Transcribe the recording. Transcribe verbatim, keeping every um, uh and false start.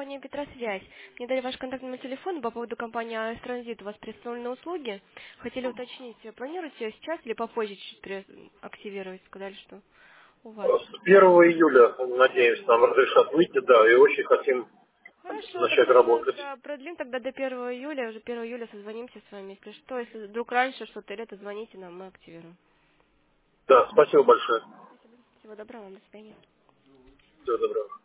компания «Петросвязь». Мне дали ваш контактный телефон по поводу компании «АЭС Транзит». У вас представлены услуги. Хотели уточнить, планируете сейчас или попозже чуть пере- активировать? Сказали, что у вас. С первого июля, надеюсь, нам разрешат выйти, да, и очень хотим Хорошо, начать тогда работать. да, продлим тогда до первого июля. Уже первого июля созвонимся с вами. Если что, если вдруг раньше что-то или это, звоните нам, мы активируем. Да, спасибо большое. Спасибо. Всего доброго вам. До свидания. Всего доброго.